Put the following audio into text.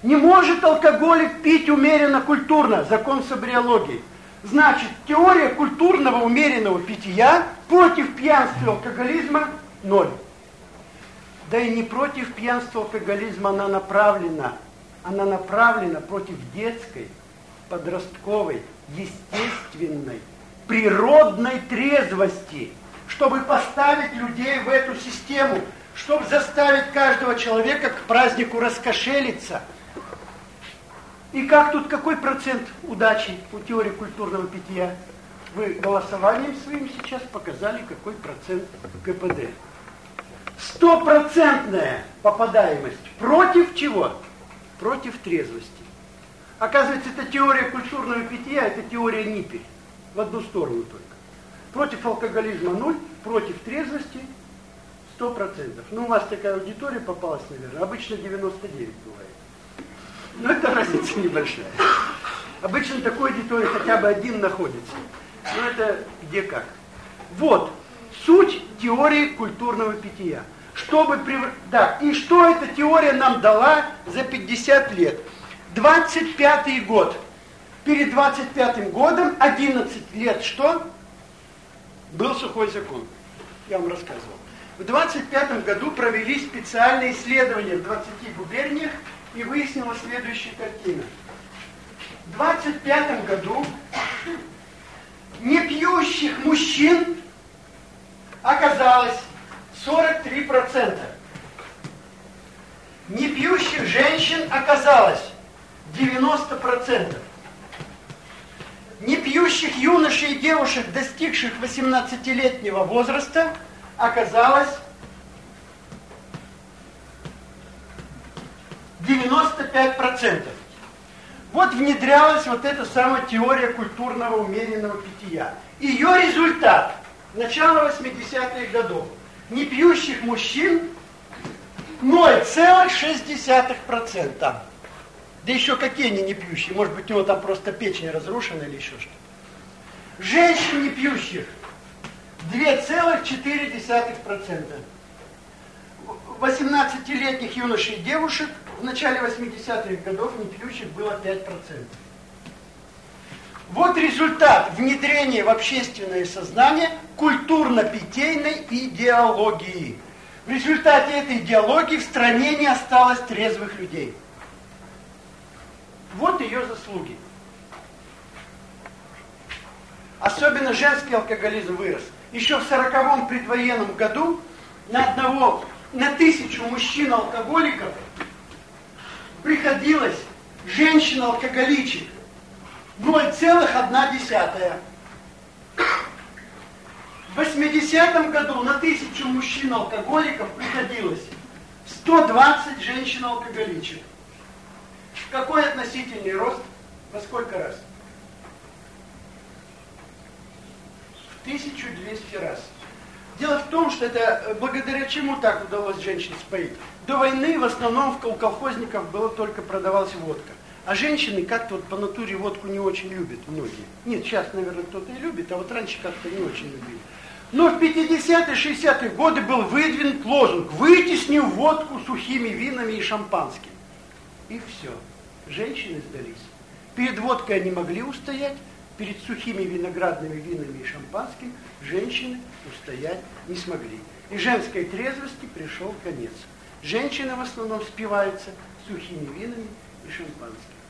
Не может алкоголик пить умеренно культурно, закон собриологии. Значит, теория культурного умеренного питья против пьянства и алкоголизма – ноль. Да и не против пьянства и алкоголизма она направлена. Она направлена против детской, подростковой, естественной, природной трезвости, чтобы поставить людей в эту систему, чтобы заставить каждого человека к празднику раскошелиться. И как тут, какой процент удачи у теории культурного питья? Вы голосованием своим сейчас показали, какой процент КПД. 100% попадаемость. Против чего? Против трезвости. Оказывается, эта теория культурного питья, это теория Ниппель. В одну сторону только. Против алкоголизма 0, против трезвости 100%. Ну, у вас такая аудитория попалась, наверное. Обычно 99 бывает. Но это разница небольшая. Обычно такой аудитории хотя бы один находится. Но это где как. Вот суть теории культурного питья. Да, и что эта теория нам дала за 50 лет? 25-й год. Перед 25-м годом 11 лет что? Был сухой закон. Я вам рассказывал. В 25-м году провели специальные исследования в 20 губерниях и выяснилась следующая картина. В 25-м году непьющих мужчин оказалось 43%. Непьющих женщин оказалось 90%. Непьющих юношей и девушек, достигших 18-летнего возраста, оказалось 95%. Вот внедрялась вот эта самая теория культурного умеренного питья. Ее результат – начало 80-х годов. Непьющих мужчин 0,6%. Да еще какие они не пьющие? Может быть, у него там просто печень разрушена или еще что-то. Женщин не пьющих 2,4%. 18-летних юношей и девушек в начале 80-х годов не пьющих было 5%. Вот результат внедрения в общественное сознание культурно-питейной идеологии. В результате этой идеологии в стране не осталось трезвых людей. Вот ее заслуги. Особенно женский алкоголизм вырос. Еще в 40-м предвоенном году на 1000 мужчин-алкоголиков приходилось женщин-алкоголичек 0,1. В 80-м году на 1000 мужчин-алкоголиков приходилось 120 женщин-алкоголичек. Какой относительный рост? Во сколько раз? В 1200 раз. Дело в том, что это благодаря чему так удалось женщин споить. До войны в основном у колхозников было только продавалась водка. А женщины как-то вот по натуре водку не очень любят многие. Нет, сейчас, наверное, кто-то и любит, а вот раньше как-то не очень любили. Но в 50-е, 60-е годы был выдвинут лозунг «Вытесним водку сухими винами и шампанским». И все. Женщины сдались. Перед водкой они могли устоять, перед сухими виноградными винами и шампанским женщины устоять не смогли. И женской трезвости пришел конец. Женщины в основном спиваются сухими винами и шампанским.